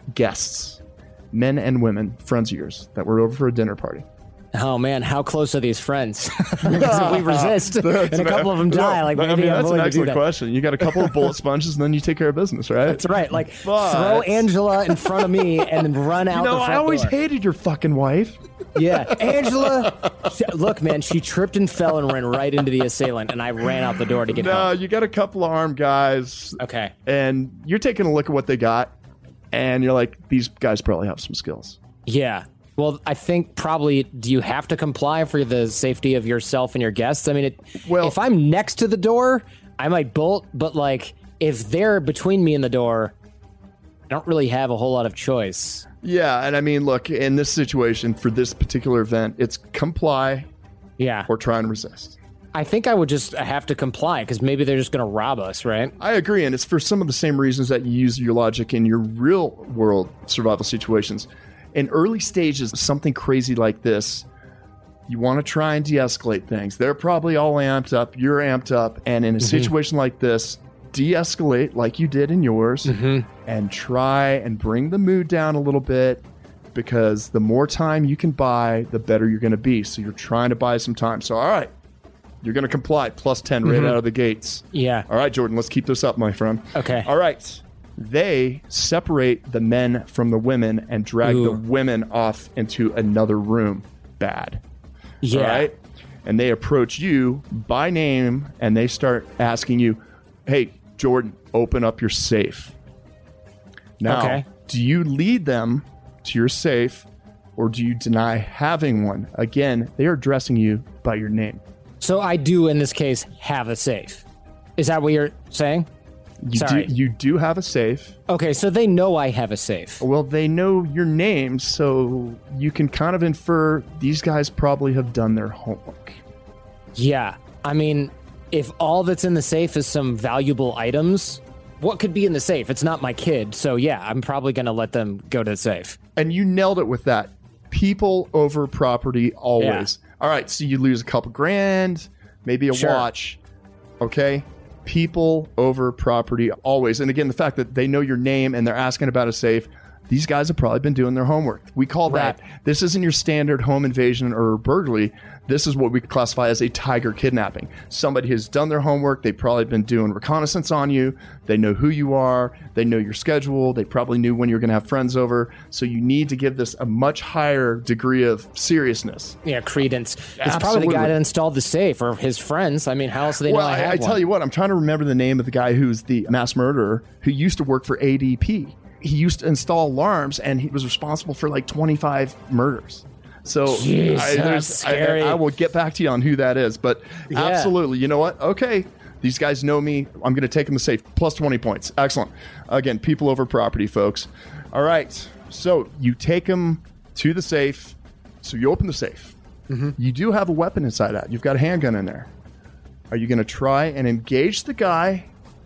A: guests, men and women, friends of yours that were over for a dinner party.
B: Oh man, how close are these friends? Because if we resist and a couple of them die, like maybe
A: that's an excellent question. You got a couple of bullet sponges, and then you take care of business, right?
B: That's right. Like throw Angela in front of me and then run out the front door.
A: I always hated your fucking wife.
B: Yeah, Angela. Look, man, she tripped and fell and ran right into the assailant, and I ran out the door to get home.
A: No, you got a couple of armed guys.
B: Okay.
A: And you're taking a look at what they got, and you're like, these guys probably have some skills.
B: Yeah. Well, I think probably, do you have to comply for the safety of yourself and your guests? I mean, if I'm next to the door, I might bolt, but like if they're between me and the door, I don't really have a whole lot of choice.
A: Yeah, and I mean, look, in this situation, for this particular event, it's comply or try and resist.
B: I think I would just have to comply because maybe they're just going to rob us, right?
A: I agree, and it's for some of the same reasons that you use your logic in your real-world survival situations. In early stages of something crazy like this, you want to try and de-escalate things. They're probably all amped up. You're amped up. And in a situation like this, de-escalate like you did in yours and try and bring the mood down a little bit, because the more time you can buy, the better you're going to be. So you're trying to buy some time. So, all right, you're going to comply. Plus 10 right out of the gates.
B: Yeah.
A: All right, Jordan, let's keep this up, my friend.
B: Okay.
A: All right. They separate the men from the women and drag the women off into another room. Bad.
B: Yeah.
A: All right? And they approach you by name, and they start asking you, hey, Jordan, open up your safe. Now, do you lead them to your safe, or do you deny having one? Again, they are addressing you by your name.
B: So I do, in this case, have a safe. Is that what you're saying?
A: You do have a safe.
B: Okay, so they know I have a safe.
A: Well, they know your name, so you can kind of infer these guys probably have done their homework.
B: Yeah. I mean, if all that's in the safe is some valuable items, what could be in the safe? It's not my kid, so yeah, I'm probably going to let them go to the safe.
A: And you nailed it with that. People over property always. Yeah. All right, so you lose a couple grand, maybe a watch, okay? People over property always. And again, the fact that they know your name and they're asking about a safe, these guys have probably been doing their homework. We call that, this isn't your standard home invasion or burglary. This is what we classify as a tiger kidnapping. Somebody has done their homework. They've probably been doing reconnaissance on you. They know who you are. They know your schedule. They probably knew when you're going to have friends over. So you need to give this a much higher degree of seriousness.
B: Yeah, credence. It's probably the guy that installed the safe or his friends. I mean, how else do they know I have one?
A: I tell you what, I'm trying to remember the name of the guy who's the mass murderer who used to work for ADP. He used to install alarms, and he was responsible for like 25 murders. So I will get back to you on who that is. But absolutely, you know what? Okay, these guys know me. I'm going to take them to safe. Plus 20 points. Excellent. Again, people over property, folks. All right. So you take them to the safe. So you open the safe. You do have a weapon inside that. You've got a handgun in there. Are you going to try and engage the guy?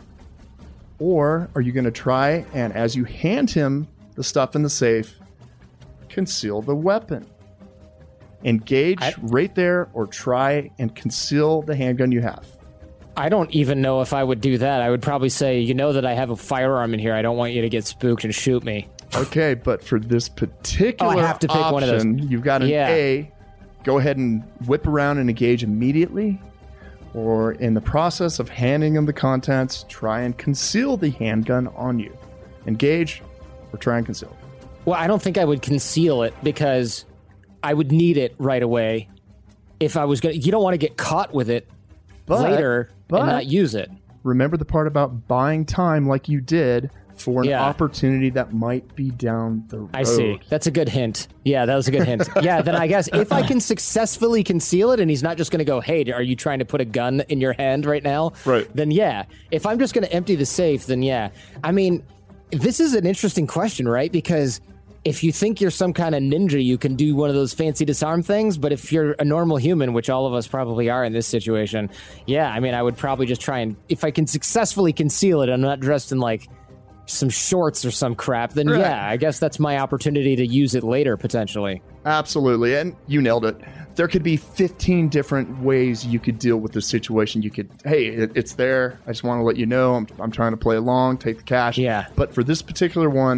A: Or are you going to try and, as you hand him the stuff in the safe, conceal the weapon? Engage right there, or try and conceal the handgun you have.
B: I don't even know if I would do that. I would probably say, you know that I have a firearm in here. I don't want you to get spooked and shoot me.
A: Okay, but for this particular
B: I have to pick one of those.
A: You've got an A. Go ahead and whip around and engage immediately. Or in the process of handing them the contents, try and conceal the handgun on you. Engage or try and conceal.
B: Well, I don't think I would conceal it because I would need it right away. If I was going to, you don't want to get caught with it later and not use it.
A: Remember the part about buying time like you did for an opportunity that might be down the road.
B: I see. That's a good hint. Yeah, that was a good hint. Yeah, then I guess if I can successfully conceal it and he's not just going to go, hey, are you trying to put a gun in your hand right now?
A: Right.
B: Then yeah. If I'm just going to empty the safe, then yeah. I mean, this is an interesting question, right? Because if you think you're some kind of ninja, you can do one of those fancy disarm things. But if you're a normal human, which all of us probably are in this situation, yeah, I mean, I would probably just try and, if I can successfully conceal it, I'm not dressed in like some shorts or some crap, then yeah, I guess that's my opportunity to use it later, potentially.
A: Absolutely. And you nailed it. There could be 15 different ways you could deal with this situation. You could, hey, it's there. I just want to let you know I'm trying to play along, take the cash.
B: Yeah.
A: But for this particular one,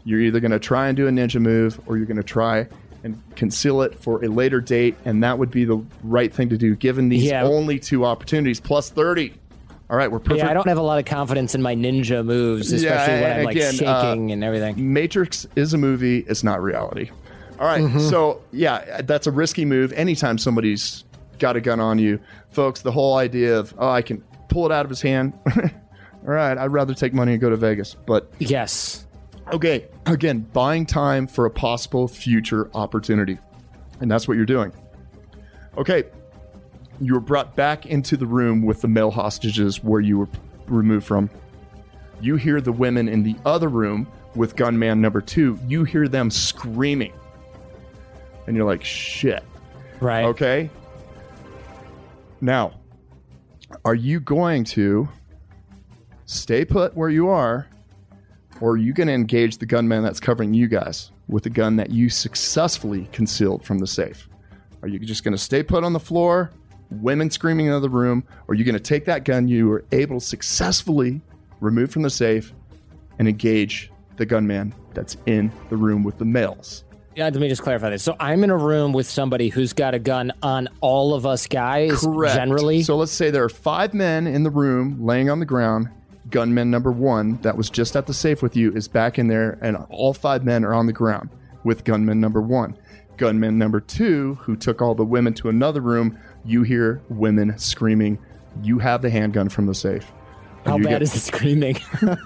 A: You're either going to try and do a ninja move, or you're going to try and conceal it for a later date, and that would be the right thing to do, given these only 2 opportunities, plus 30. All right, we're perfect.
B: Yeah, I don't have a lot of confidence in my ninja moves, especially when I'm like shaking and everything.
A: Matrix is a movie. It's not reality. All right, so yeah, that's a risky move. Anytime somebody's got a gun on you, folks, the whole idea of, I can pull it out of his hand. All right, I'd rather take money and go to Vegas. But
B: yes.
A: Okay, again, buying time for a possible future opportunity. And that's what you're doing. Okay, you were brought back into the room with the male hostages where you were removed from. You hear the women in the other room with gunman number 2. You hear them screaming. And you're like, shit.
B: Right.
A: Okay. Now, are you going to stay put where you are, or are you going to engage the gunman that's covering you guys with a gun that you successfully concealed from the safe? Are you just going to stay put on the floor, women screaming in the other room, or are you going to take that gun you were able to successfully remove from the safe and engage the gunman that's in the room with the males?
B: Yeah, let me just clarify this. So I'm in a room with somebody who's got a gun on all of us guys,
A: Correct.
B: Generally.
A: So let's say there are 5 men in the room laying on the ground. Gunman number 1 that was just at the safe with you is back in there, and all 5 men are on the ground with gunman number 1. Gunman number 2, who took all the women to another room, you hear women screaming. You have the handgun from the safe.
B: How bad is the screaming?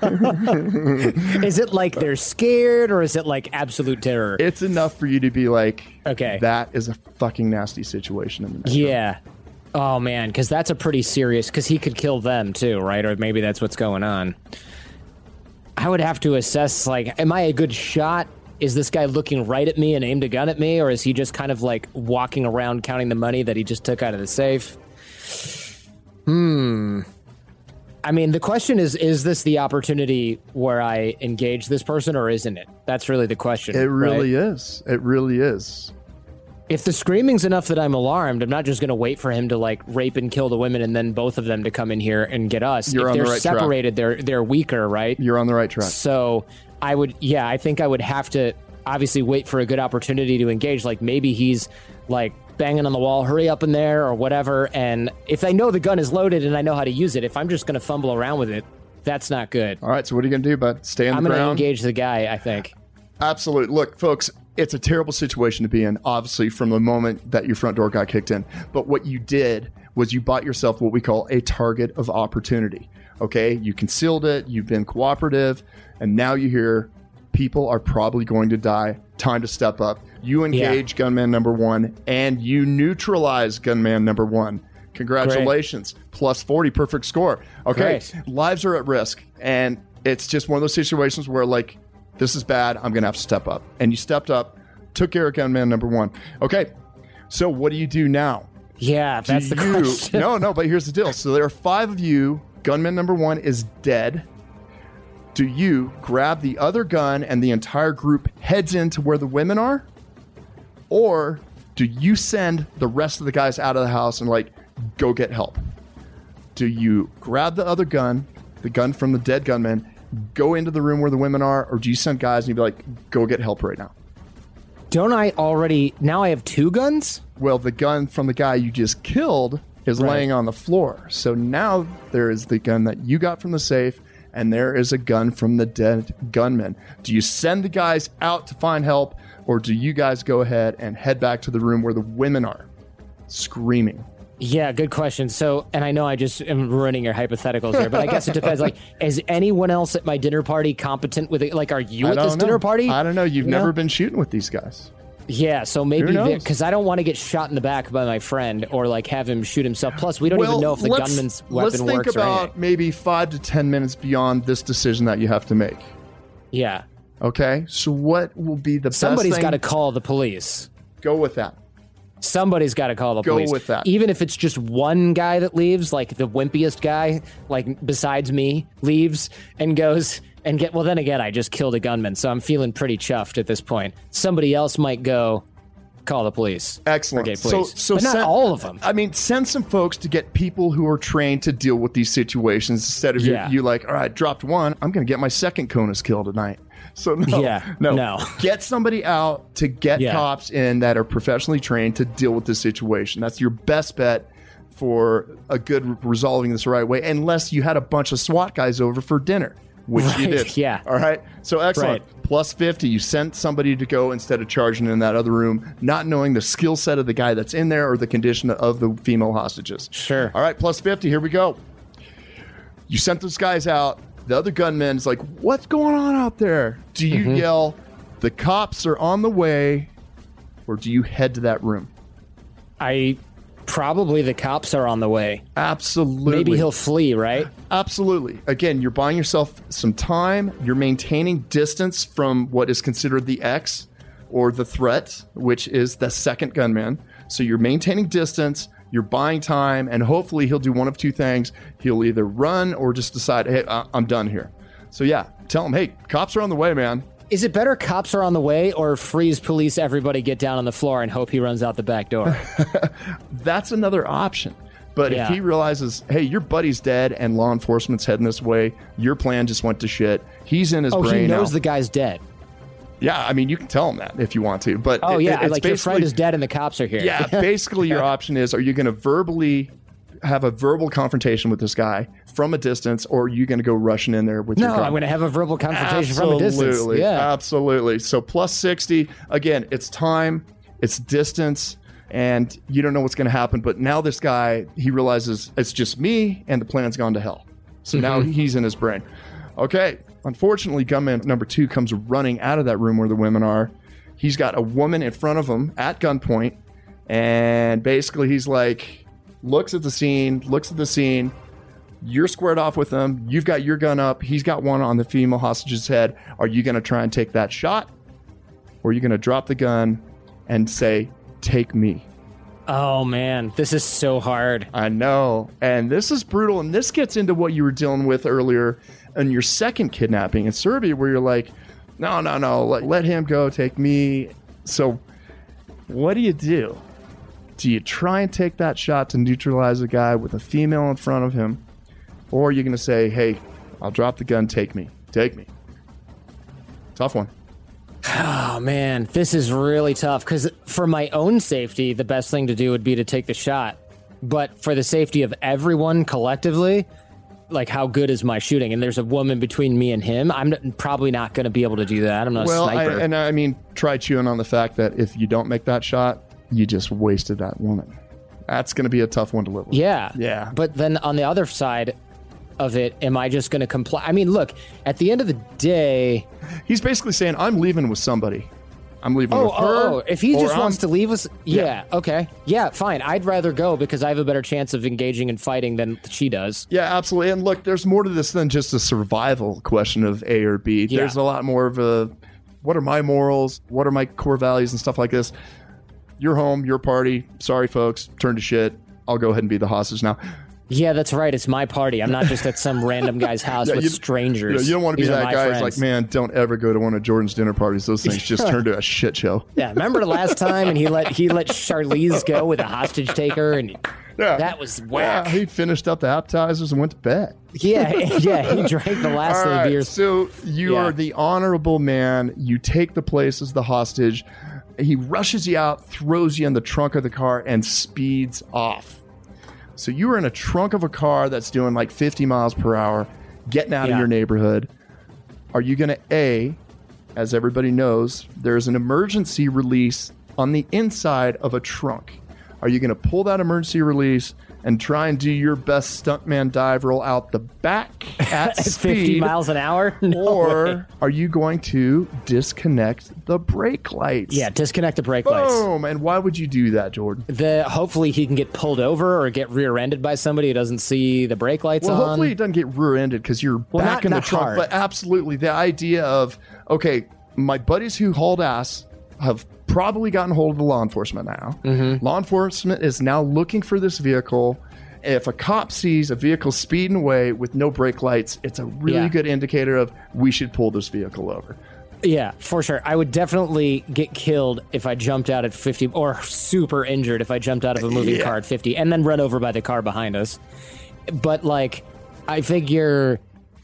B: Is it like they're scared, or is it like absolute terror?
A: It's enough for you to be like,
B: okay,
A: that is a fucking nasty situation in the next
B: room. Oh man, because that's a pretty serious, because he could kill them too, right? Or maybe that's what's going on. I would have to assess, like, am I a good shot? Is this guy looking right at me and aimed a gun at me? Or is he just kind of like walking around counting the money that he just took out of the safe? I mean, the question is this the opportunity where I engage this person, or isn't it? That's really the question.
A: It really is. It really is.
B: If the screaming's enough that I'm alarmed, I'm not just going to wait for him to like rape and kill the women and then both of them to come in here and get us.
A: You're
B: if
A: on
B: they're
A: the right
B: separated,
A: track.
B: They're weaker, right?
A: You're on the right track.
B: So I think I would have to obviously wait for a good opportunity to engage. Like maybe he's like banging on the wall, hurry up in there or whatever. And if I know the gun is loaded and I know how to use it, if I'm just going to fumble around with it, that's not good.
A: All right, so what are you going to do, bud? Stay on the ground?
B: I'm going to engage the guy, I think.
A: Absolutely. Look, folks, it's a terrible situation to be in, obviously, from the moment that your front door got kicked in. But what you did was you bought yourself what we call a target of opportunity. Okay? You concealed it. You've been cooperative. And now you hear people are probably going to die. Time to step up. You engage gunman number 1, and you neutralize gunman number 1. Congratulations. Great. Plus 40, perfect score. Okay. Great. Lives are at risk. And it's just one of those situations where, like, this is bad. I'm going to have to step up. And you stepped up, took care of gunman number 1. Okay. So what do you do now?
B: Yeah, that's the question.
A: No, but here's the deal. So there are 5 of you. Gunman number 1 is dead. Do you grab the other gun and the entire group heads into where the women are? Or do you send the rest of the guys out of the house and like, go get help? Do you grab the other gun, the gun from the dead gunman, go into the room where the women are, or do you send guys and you be like, go get help right now?
B: Don't I already... Now I have 2 guns?
A: Well, the gun from the guy you just killed is laying on the floor. So now there is the gun that you got from the safe, and there is a gun from the dead gunman. Do you send the guys out to find help, or do you guys go ahead and head back to the room where the women are screaming?
B: Yeah, good question. So, and I know I just am ruining your hypotheticals here, but I guess it depends. Like, is anyone else at my dinner party competent with it? Like, are you at this dinner party?
A: I don't know. You've never been shooting with these guys.
B: Yeah, so maybe because I don't want to get shot in the back by my friend or like have him shoot himself. Plus, we don't even know if the gunman's weapon works.
A: Let's think about maybe 5 to 10 minutes beyond this decision that you have to make.
B: Yeah.
A: Okay. So what will be the best thing?
B: Somebody's got to call the police.
A: Go with that.
B: Somebody's got to call the police.
A: Go with that.
B: Even if it's just one guy that leaves, like the wimpiest guy, like besides me, leaves and goes and get... Well, then again, I just killed a gunman, so I'm feeling pretty chuffed at this point. Somebody else might go call the police.
A: Excellent.
B: Okay, please.
A: So
B: but not all of them.
A: I mean, send some folks to get people who are trained to deal with these situations instead of you like, all right, dropped 1. I'm going to get my second CONUS kill tonight. So no,
B: Yeah,
A: no.
B: no.
A: Get somebody out to get
B: Yeah.
A: cops in that are professionally trained to deal with this situation. That's your best bet for a good resolving this the right way, unless you had a bunch of SWAT guys over for dinner, which you
B: Right,
A: did.
B: yeah.
A: All right. So excellent.
B: Right.
A: Plus 50. You sent somebody to go instead of charging in that other room, not knowing the skill set of the guy that's in there or the condition of the female hostages.
B: Sure.
A: All right. Plus 50. Here we go. You sent those guys out. The other gunman's like, what's going on out there? Do you yell, the cops are on the way, or do you head to that room?
B: Probably the cops are on the way.
A: Absolutely.
B: Maybe he'll flee, right?
A: Absolutely. Again, you're buying yourself some time. You're maintaining distance from what is considered the X or the threat, which is the second gunman. So you're maintaining distance. You're buying time, and hopefully he'll do one of two things. He'll either run or just decide, hey, I'm done here. So yeah, tell him, hey, cops are on the way, man.
B: Is it better cops are on the way or freeze police, everybody get down on the floor and hope he runs out the back door?
A: That's another option. But
B: Yeah.
A: if he realizes, hey, your buddy's dead and law enforcement's heading this way, your plan just went to shit. He's in his
B: Oh,
A: brain
B: he knows
A: now.
B: the guy's dead.
A: Yeah, I mean, you can tell him that if you want to. But
B: Oh, yeah,
A: it's
B: like your friend
A: basically-
B: is dead and the cops are here.
A: Yeah, basically your option is, are you going to verbally have a verbal confrontation with this guy from a distance, or are you going to go rushing in there with your
B: No,
A: gun?
B: I'm going to have a verbal confrontation from a distance. Yeah.
A: Absolutely. So plus 60, again, it's time, it's distance, and you don't know what's going to happen. But now this guy, he realizes it's just me and the plan's gone to hell. So now he's in his brain. Okay. Unfortunately, gunman number 2 comes running out of that room where the women are. He's got a woman in front of him at gunpoint. And basically he's like, looks at the scene. You're squared off with him. You've got your gun up. He's got one on the female hostage's head. Are you going to try and take that shot? Or are you going to drop the gun and say, take me?
B: Oh, man. This is so hard.
A: I know. And this is brutal. And this gets into what you were dealing with earlier in your second kidnapping in Serbia, where you're like, no, let him go, take me. So what do? Do you try and take that shot to neutralize a guy with a female in front of him? Or are you going to say, hey, I'll drop the gun, take me. Tough one.
B: Oh, man. This is really tough because for my own safety, the best thing to do would be to take the shot. But for the safety of everyone collectively, like, how good is my shooting? And there's a woman between me and him. I'm probably not going to be able to do that. I'm not a sniper.
A: I mean, try chewing on the fact that if you don't make that shot, you just wasted that woman. That's going to be a tough one to live with.
B: Yeah. But then on the other side of it, am I just going to comply? I mean, look, at the end of the day...
A: He's basically saying, I'm leaving with somebody. I'm leaving with her.
B: Oh, if he just
A: or
B: wants
A: I'm-
B: to leave us... Yeah, okay. Yeah, fine. I'd rather go because I have a better chance of engaging and fighting than she does.
A: Yeah, absolutely. And look, there's more to this than just a survival question of A or B.
B: Yeah.
A: There's a lot more of a, what are my morals? What are my core values and stuff like this? You're home, your party. Sorry, folks. Turn to shit. I'll go ahead and be the hostage now.
B: Yeah, that's right. It's my party. I'm not just at some random guy's house with strangers.
A: You don't want to be
B: These are
A: that
B: my
A: guy who's
B: friends.
A: like, man, don't ever go to one of Jordan's dinner parties. Those things just turn to a shit show.
B: Yeah, remember the last time and he let Charlize go with a hostage taker and
A: Yeah.
B: that was whack.
A: Yeah, he finished up the appetizers and went to bed.
B: Yeah, he drank the last
A: All
B: of the
A: right,
B: beers.
A: so you
B: Yeah.
A: are the honorable man. You take the place as the hostage. He rushes you out, throws you in the trunk of the car, and speeds off. So you are in a trunk of a car that's doing like 50 miles per hour, getting out of
B: Yeah.
A: your neighborhood. Are you going to, A, as everybody knows, there's an emergency release on the inside of a trunk. Are you going to pull that emergency release and try and do your best stuntman dive roll out the back at
B: At
A: speed?
B: 50 miles an hour? No
A: Or
B: way.
A: are you going to disconnect the brake lights?
B: Yeah, disconnect the brake lights.
A: Boom. And why would you do that, Jordan?
B: Hopefully he can get pulled over or get rear-ended by somebody who doesn't see the brake lights
A: Well,
B: on.
A: hopefully it doesn't get rear-ended because you're back in the
B: not
A: trunk.
B: hard.
A: But absolutely, the idea of, okay, my buddies who hauled ass have probably gotten hold of the law enforcement now.
B: Mm-hmm.
A: Law enforcement is now looking for this vehicle. If a cop sees a vehicle speeding away with no brake lights, it's a really
B: Yeah.
A: good indicator of we should pull this vehicle over.
B: Yeah, for sure. I would definitely get killed if I jumped out at 50 or super injured if I jumped out of a moving car at 50 and then run over by the car behind us. But like, I figure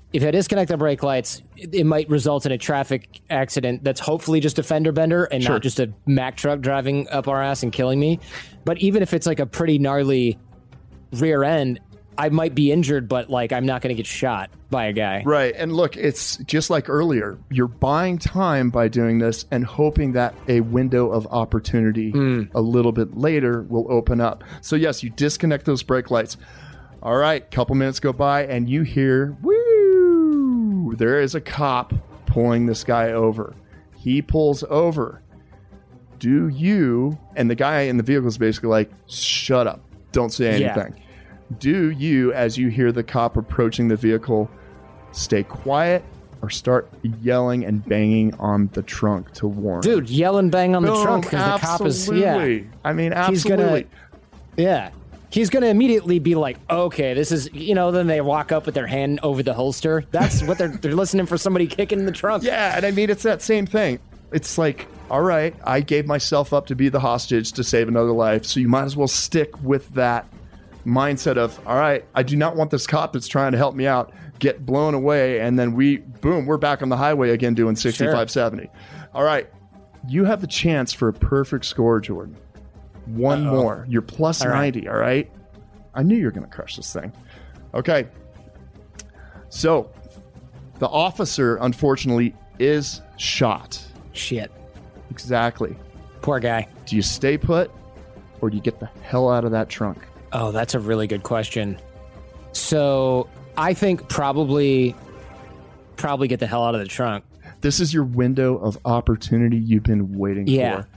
B: if I disconnect the brake lights, it might result in a traffic accident that's hopefully just a fender bender and not just a Mack truck driving up our ass and killing me. But even if it's like a pretty gnarly rear end, I might be injured, but like I'm not going to get shot by a guy.
A: Right. And look, it's just like earlier. You're buying time by doing this and hoping that a window of opportunity a little bit later will open up. So yes, you disconnect those brake lights. All right, couple minutes go by and you hear, woo, there is a cop pulling this guy over. He pulls over. Do you, and the guy in the vehicle is basically like, shut up, don't say anything. Yeah. Do you, as you hear the cop approaching the vehicle, stay quiet or start yelling and banging on the trunk to warn?
B: Dude, yell and bang on the trunk because the cop is,
A: I mean, absolutely.
B: He's going to immediately be like, okay, this is, then they walk up with their hand over the holster. That's what they're listening for, somebody kicking the trunk.
A: Yeah, and I mean, it's that same thing. It's like, all right, I gave myself up to be the hostage to save another life, so you might as well stick with that mindset of, all right, I do not want this cop that's trying to help me out get blown away, and then we're back on the highway again doing 65, 70. All right, you have the chance for a perfect score, Jordan. One more. You're plus 90, all right? I knew you were going to crush this thing. Okay. So, the officer, unfortunately, is shot.
B: Shit.
A: Exactly.
B: Poor guy.
A: Do you stay put, or do you get the hell out of that trunk?
B: Oh, that's a really good question. So, I think probably get the hell out of the trunk.
A: This is your window of opportunity you've been waiting for.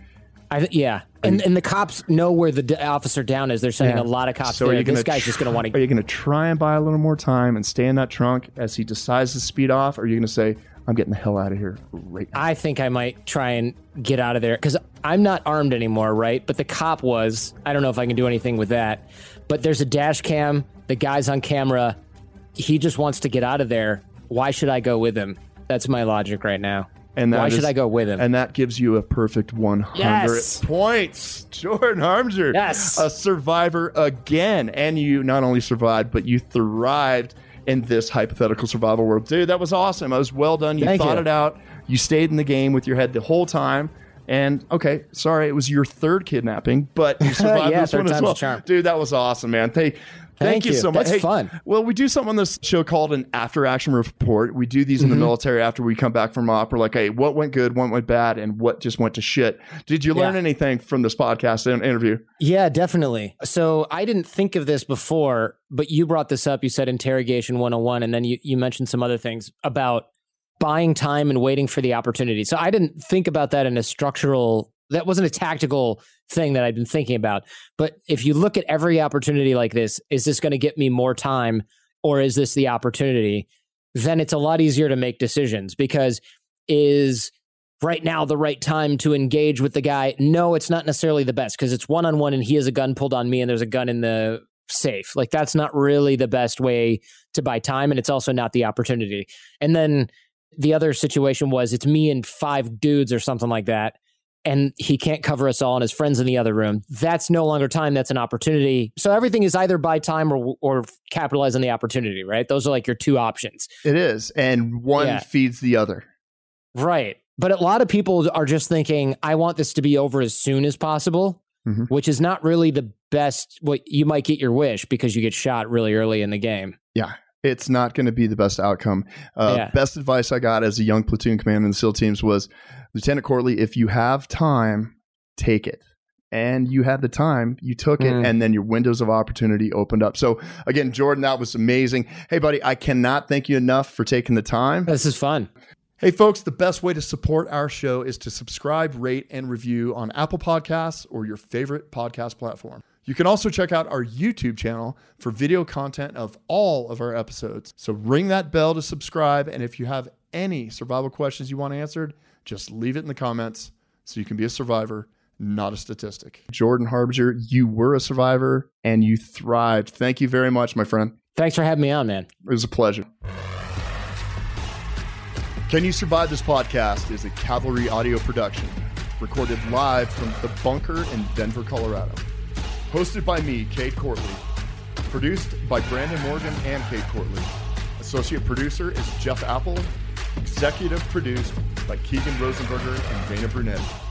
B: And the cops know where the officer down is. They're sending a lot of cops there. This guy's just going to want to...
A: Are you going to try and buy a little more time and stay in that trunk as he decides to speed off? Or are you going to say, I'm getting the hell out of here right now?
B: I think I might try and get out of there because I'm not armed anymore, right? But the cop was. I don't know if I can do anything with that. But there's a dash cam. The guy's on camera. He just wants to get out of there. Why should I go with him? That's my logic right now.
A: And
B: why should I go with him?
A: And that gives you a perfect 100 points. Jordan Harbinger, a survivor again. And you not only survived, but you thrived in this hypothetical survival world. Dude, that was awesome. It was well done. You thought it out. You stayed in the game with your head the whole time. And, okay, sorry, it was your third kidnapping, but you survived this one as well. Dude, that was awesome, man. Thank you so much.
B: That's fun.
A: Well, we do something on this show called an after-action report. We do these in the military after we come back from op. We're like, hey, what went good, what went bad, and what just went to shit? Did you learn anything from this podcast and interview?
B: Yeah, definitely. So I didn't think of this before, but you brought this up. You said interrogation 101, and then you mentioned some other things about buying time and waiting for the opportunity. So I didn't think about that in a structural... That wasn't a tactical thing that I'd been thinking about. But if you look at every opportunity like this, is this going to get me more time or is this the opportunity? Then it's a lot easier to make decisions because is right now the right time to engage with the guy? No, it's not necessarily the best because it's one-on-one and he has a gun pulled on me and there's a gun in the safe. Like that's not really the best way to buy time. And it's also not the opportunity. And then the other situation was it's me and 5 dudes or something like that. And he can't cover us all and his friends in the other room. That's no longer time. That's an opportunity. So everything is either buy time or capitalize on the opportunity, right? Those are like your two options.
A: It is. And one feeds the other.
B: Right. But a lot of people are just thinking, I want this to be over as soon as possible, which is not really the best. Well, you might get your wish because you get shot really early in the game.
A: Yeah. It's not going to be the best outcome. Best advice I got as a young platoon commander in the SEAL teams was, Lieutenant Courtley, if you have time, take it. And you had the time, you took it, and then your windows of opportunity opened up. So again, Jordan, that was amazing. Hey, buddy, I cannot thank you enough for taking the time.
B: This is fun.
A: Hey, folks, the best way to support our show is to subscribe, rate, and review on Apple Podcasts or your favorite podcast platform. You can also check out our YouTube channel for video content of all of our episodes. So ring that bell to subscribe. And if you have any survival questions you want answered, just leave it in the comments so you can be a survivor, not a statistic. Jordan Harbinger, you were a survivor and you thrived. Thank you very much, my friend.
B: Thanks for having me on, man.
A: It was a pleasure. Can You Survive This Podcast is a Cavalry audio production, recorded live from the bunker in Denver, Colorado. Hosted by me, Cade Courtley. Produced by Brandon Morgan and Cade Courtley. Associate producer is Jeff Apple. Executive produced by Keegan Rosenberger and Dana Brunetti.